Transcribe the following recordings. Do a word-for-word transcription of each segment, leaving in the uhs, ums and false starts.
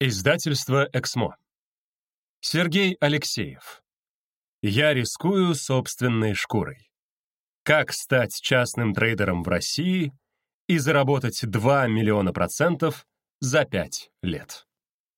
Издательство «Эксмо». Сергей Алексеев. Я рискую собственной шкурой. Как стать частным трейдером в России и заработать два миллиона процентов за пять лет.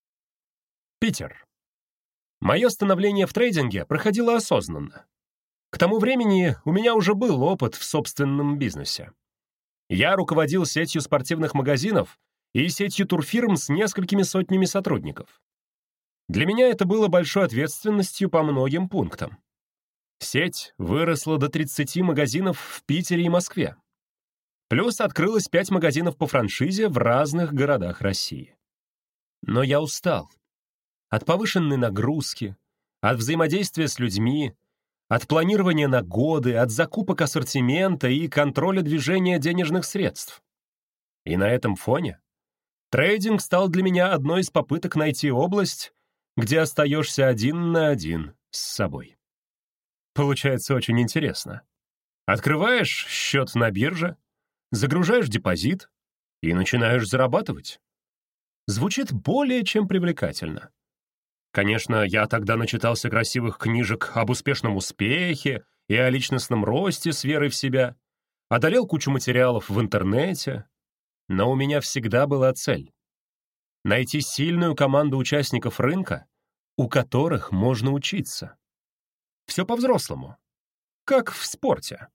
Питер. Мое становление в трейдинге проходило осознанно. К тому времени у меня уже был опыт в собственном бизнесе. Я руководил сетью спортивных магазинов и сетью турфирм с несколькими сотнями сотрудников. Для меня это было большой ответственностью по многим пунктам. Сеть выросла до тридцати магазинов в Питере и Москве. Плюс открылось пять магазинов по франшизе в разных городах России. Но я устал. От повышенной нагрузки, от взаимодействия с людьми, от планирования на годы, от закупок ассортимента и контроля движения денежных средств. И на этом фоне трейдинг стал для меня одной из попыток найти область, где остаешься один на один с собой. Получается очень интересно. Открываешь счет на бирже, загружаешь депозит и начинаешь зарабатывать. Звучит более чем привлекательно. Конечно, я тогда начитался красивых книжек об успешном успехе и о личностном росте с верой в себя, одолел кучу материалов в интернете, но у меня всегда была цель — найти сильную команду участников рынка, у которых можно учиться. Все по-взрослому, как в спорте.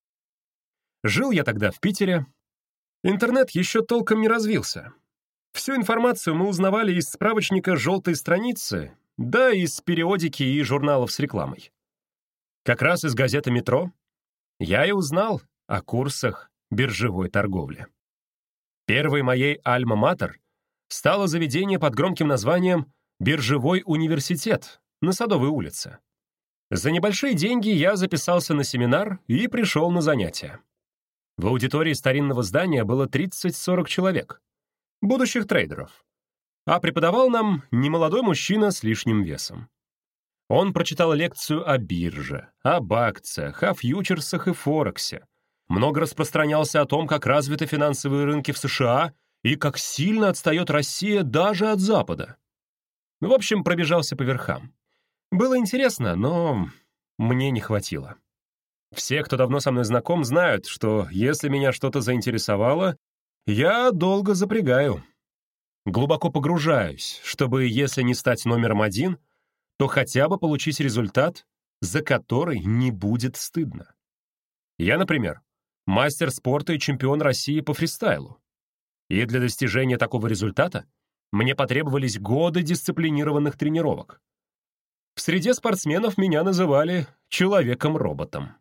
Жил я тогда в Питере. Интернет еще толком не развился. Всю информацию мы узнавали из справочника «Желтой страницы», да из периодики и журналов с рекламой. Как раз из газеты «Метро» я и узнал о курсах биржевой торговли. Первой моей альма-матер стало заведение под громким названием «Биржевой университет» на Садовой улице. За небольшие деньги я записался на семинар и пришел на занятия. В аудитории старинного здания было тридцать-сорок человек, будущих трейдеров, а преподавал нам немолодой мужчина с лишним весом. Он прочитал лекцию о бирже, об акциях, о фьючерсах и форексе, много распространялся о том, как развиты финансовые рынки в США и как сильно отстает Россия даже от Запада. В общем, пробежался по верхам. Было интересно, но мне не хватило. Все, кто давно со мной знаком, знают, что если меня что-то заинтересовало, я долго запрягаю. Глубоко погружаюсь, чтобы, если не стать номером один, то хотя бы получить результат, за который не будет стыдно. Я, например, мастер спорта и чемпион России по фристайлу. И для достижения такого результата мне потребовались годы дисциплинированных тренировок. В среде спортсменов меня называли «человеком-роботом».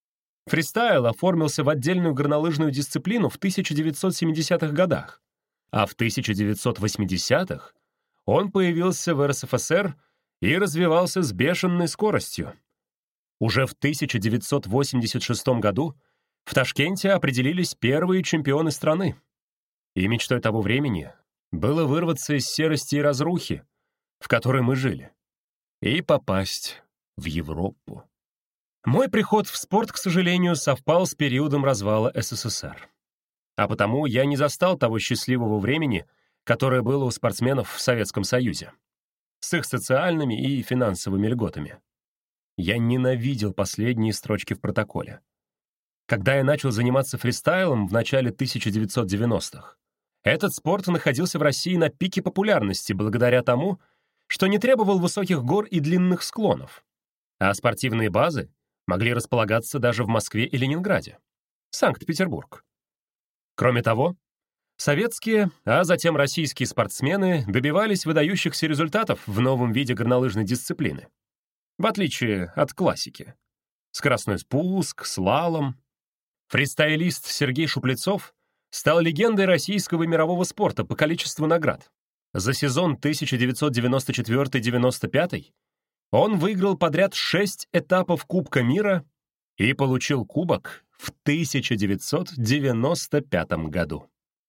Фристайл оформился в отдельную горнолыжную дисциплину в тысяча девятьсот семидесятых годах, а в тысяча девятьсот восьмидесятых он появился в эр эс эф эс эр и развивался с бешеной скоростью. Уже в тысяча девятьсот восемьдесят шестом году в Ташкенте определились первые чемпионы страны. И мечтой того времени было вырваться из серости и разрухи, в которой мы жили, и попасть в Европу. Мой приход в спорт, к сожалению, совпал с периодом развала эс эс эс эр. А потому я не застал того счастливого времени, которое было у спортсменов в Советском Союзе, с их социальными и финансовыми льготами. Я ненавидел последние строчки в протоколе. Когда я начал заниматься фристайлом в начале тысяча девятьсот девяностых, этот спорт находился в России на пике популярности благодаря тому, что не требовал высоких гор и длинных склонов, а спортивные базы могли располагаться даже в Москве и Ленинграде, Санкт-Петербург. Кроме того, советские, а затем российские спортсмены добивались выдающихся результатов в новом виде горнолыжной дисциплины, в отличие от классики. Скоростной спуск, слалом. Фристайлист Сергей Шуплецов стал легендой российского и мирового спорта по количеству наград. За сезон тысяча девятьсот девяносто четвёртый — девяносто пятый он выиграл подряд шесть этапов Кубка мира и получил кубок в тысяча девятьсот девяносто пятом году.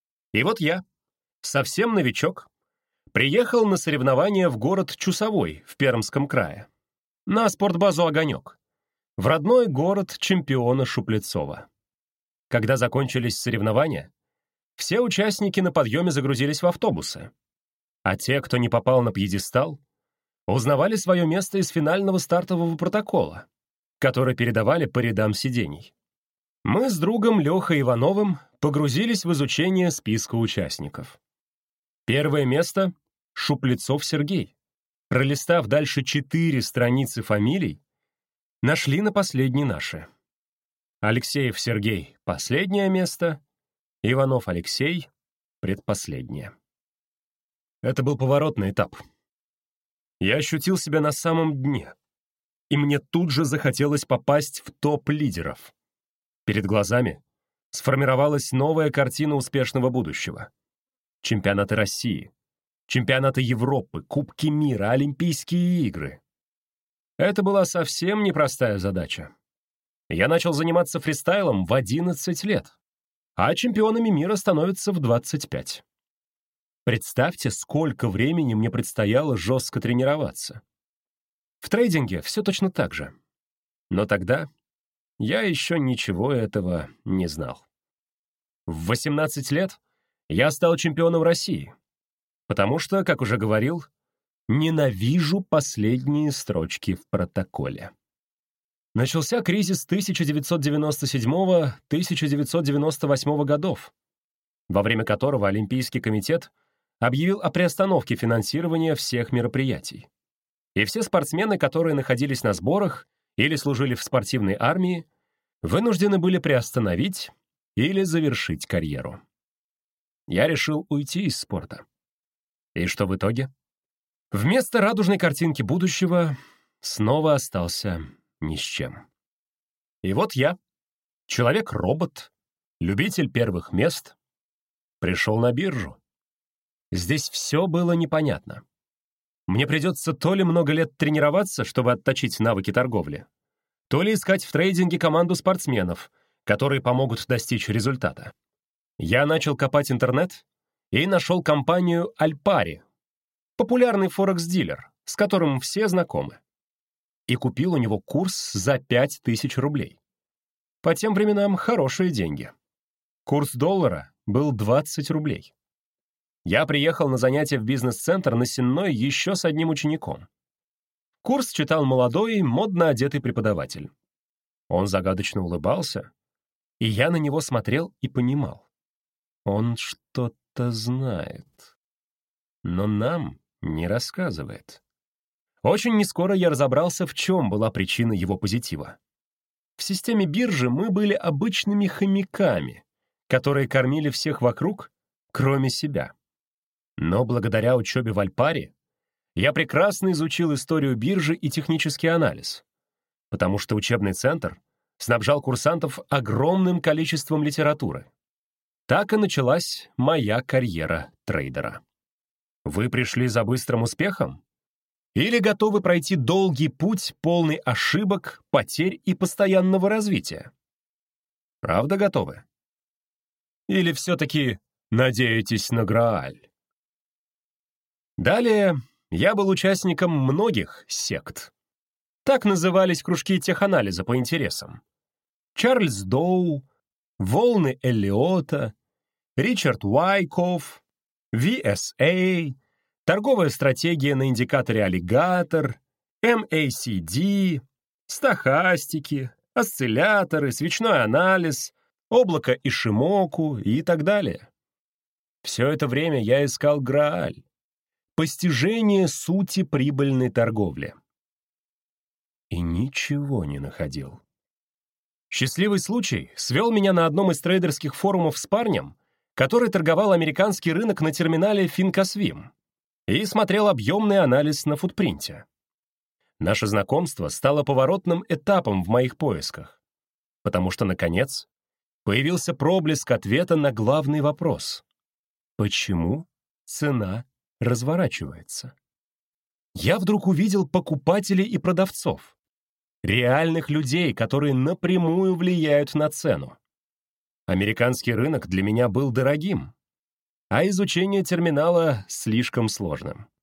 И вот я, совсем новичок, приехал на соревнования в город Чусовой в Пермском крае, на спортбазу «Огонек», в родной город чемпиона Шуплецова. Когда закончились соревнования, все участники на подъеме загрузились в автобусы. А те, кто не попал на пьедестал, узнавали свое место из финального стартового протокола, который передавали по рядам сидений. Мы с другом Лехой Ивановым погрузились в изучение списка участников. Первое место — Шуплецов Сергей. Пролистав дальше четыре страницы фамилий, нашли на последней наши. Алексеев Сергей — последнее место, Иванов Алексей — предпоследнее. Это был поворотный этап. Я ощутил себя на самом дне, и мне тут же захотелось попасть в топ лидеров. Перед глазами сформировалась новая картина успешного будущего. Чемпионаты России, чемпионаты Европы, Кубки мира, Олимпийские игры. Это была совсем непростая задача. Я начал заниматься фристайлом в одиннадцать лет, а чемпионами мира становятся в двадцать пять. Представьте, сколько времени мне предстояло жестко тренироваться. В трейдинге все точно так же. Но тогда я еще ничего этого не знал. В восемнадцать лет я стал чемпионом России, потому что, как уже говорил, ненавижу последние строчки в протоколе. Начался кризис тысяча девятьсот девяносто седьмого — тысяча девятьсот девяносто восьмого годов, во время которого Олимпийский комитет объявил о приостановке финансирования всех мероприятий. И все спортсмены, которые находились на сборах или служили в спортивной армии, вынуждены были приостановить или завершить карьеру. Я решил уйти из спорта. И что в итоге? Вместо радужной картинки будущего снова остался ни с чем. И вот я, человек-робот, любитель первых мест, пришел на биржу. Здесь все было непонятно. Мне придется то ли много лет тренироваться, чтобы отточить навыки торговли, то ли искать в трейдинге команду спортсменов, которые помогут достичь результата. Я начал копать интернет и нашел компанию Альпари, популярный форекс-дилер, с которым все знакомы, и купил у него курс за пять тысяч рублей. По тем временам хорошие деньги. Курс доллара был двадцать рублей. Я приехал на занятия в бизнес-центр на Сенной еще с одним учеником. Курс читал молодой, модно одетый преподаватель. Он загадочно улыбался, и я на него смотрел и понимал. Он что-то знает, но нам не рассказывает. Очень нескоро я разобрался, в чем была причина его позитива. В системе биржи мы были обычными хомяками, которые кормили всех вокруг, кроме себя. Но благодаря учебе в Альпари я прекрасно изучил историю биржи и технический анализ, потому что учебный центр снабжал курсантов огромным количеством литературы. Так и началась моя карьера трейдера. Вы пришли за быстрым успехом? Или готовы пройти долгий путь, полный ошибок, потерь и постоянного развития? Правда готовы? Или все-таки надеетесь на Грааль? Далее я был участником многих сект. Так назывались кружки теханализа по интересам. Чарльз Доу, Волны Эллиота, Ричард Уайкофф, ви эс эй, торговая стратегия на индикаторе аллигатор, эм эй си ди, стохастики, осцилляторы, свечной анализ, облако Ишимоку и так далее. Все это время я искал Грааль. Постижение сути прибыльной торговли. И ничего не находил. Счастливый случай свел меня на одном из трейдерских форумов с парнем, который торговал американский рынок на терминале Финкосвим и смотрел объемный анализ на футпринте. Наше знакомство стало поворотным этапом в моих поисках, потому что, наконец, появился проблеск ответа на главный вопрос: почему цена разворачивается? Я вдруг увидел покупателей и продавцов, реальных людей, которые напрямую влияют на цену. Американский рынок для меня был дорогим, а изучение терминала слишком сложным.